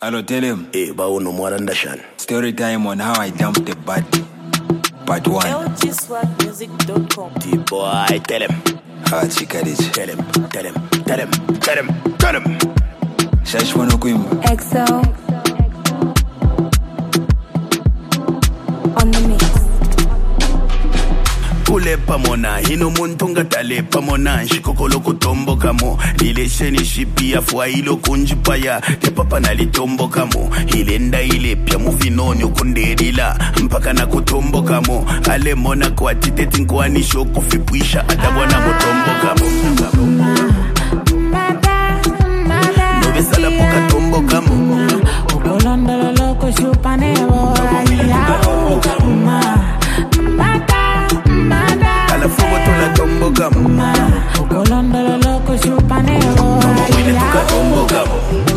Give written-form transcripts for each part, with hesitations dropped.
Hello, tell him. Bauno Mwarandashan. Story time on how I dumped the body. Part 1. lgswagmusic.com. Boy, tell him. Chikadich. Tell him. Shash wano kuimba. EXO on the mix. Kule pamona, hino muntunga tale pamona, shikokolo kutombo kamo, relationship ya fwa ilo kunjipaya, te papa na litombo kamo, hilenda ile pya muvinoni ukunderila, mpaka na kutombo kamo, ale mona kwa titeti nkwani shoko fipuisha, atabwana mutombo kamo. Novesala poka tombo kamo. Ukolonda loko shupane bora Ala fumo tola tombo kamo. Ukolonda loko shupane bora Wile tuka tombo kamo.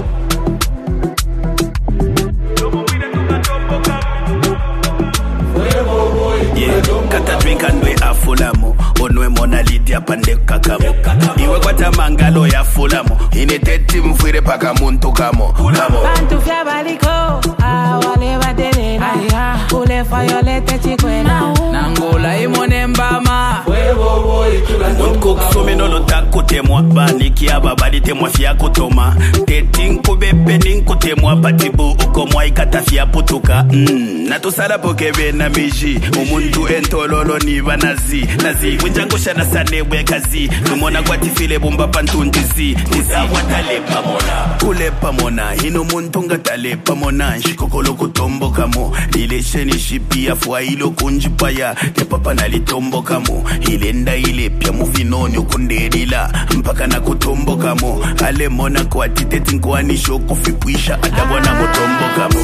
Kata drink andwe afulamo. Onwe mona lidia pande kakamo. Iwe kwa tamangalo ya fulamo. Ineteti mfwire paka muntu kamo. Bantu fya baliko wale badelena ule fayolete chikwena nangola imone mbama Unko kusome no lotako temwa Baniki aba bali temwa fia kutoma Teti nkubebe ninko temwa Patibu uko mwa ikata fia putuka Natusala pokebe na miji Umuntu entololo ni banazi Nazi unjango shana sane wekazi Numona kwa tifile bumba pantundizi Nisa watale pamona Kule pamona Hino muntunga tale pamona Shikokolo kutombo kamo Relationship ya fwa ilo kunjipaya Te papa na litombo kamo Hilenda ile pya muvinoni ukunderila Mpaka na kutombo kamo Ale mona kwa titeti nkwani shoko fipuisha Atabwana mutombo kamo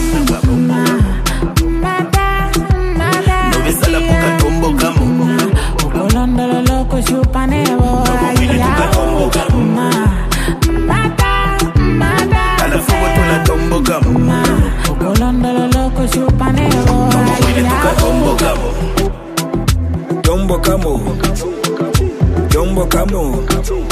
Novesala poka tombo kamo Ukolonda loko shupane bora Wile tuka tombo kamo Ala fumo tola tombo kamo Ukolonda loko shupane bora Wile tuka tombo kamo Tombo kamo.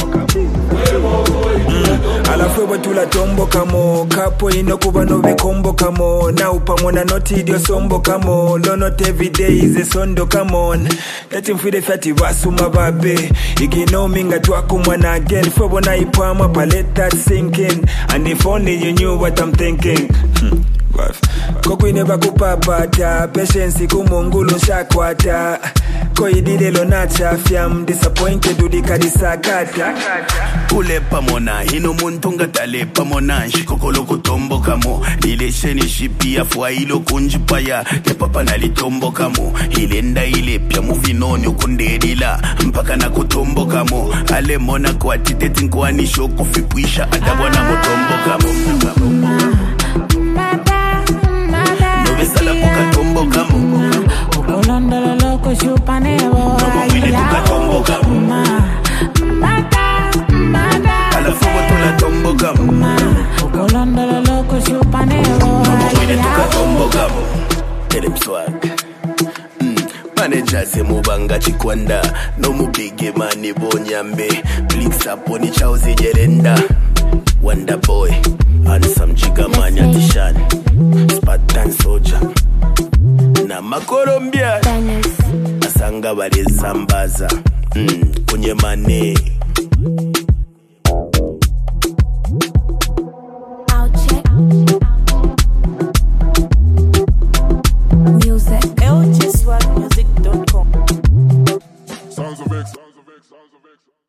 Alafu batula tombo kamo. Kapo inokuba no bekombo kamo. Na upamona noti dio sombo kamo. Lo not every day is a sondo kamo. Let him feel the fatty basu mababe. Igino minga tuaku mwana again. Fobo na ipama pa let that sink in. And if only you knew what I'm thinking. Kokwine bakupapata. Patience kumungulu shakwata. Koidile lo nachafya. I'm disappointed udikadisakata. Kule pamona, hino muntunga tale pamona Shikokolo kutombo kamo Relationship ya fwa ilo kunjipaya Te papa na litombo kamo Hilenda ile pya muvinoni ukunderila Mpaka na kutombo kamo Ale mona kwa titeti nkwani shoko fipuisha Atabwana mutombo kamo Novesala poka tombo kamo Ukolonda loko shupane bora Wile tuka tombo kamo Ala fumo tola tombo kamo Ukolonda loko shupane bora Wile tuka tombo kamo Tell him swag Manager ze mubanga chikwanda No mubige mani bonyambe Blinks up oni chauzi jerenda Wonder boy Handsome jiga mani atishan Spartan soldier Na makolombia Asanga bale zambaza Kunye mane lgswagmusic.com. Sounds of X.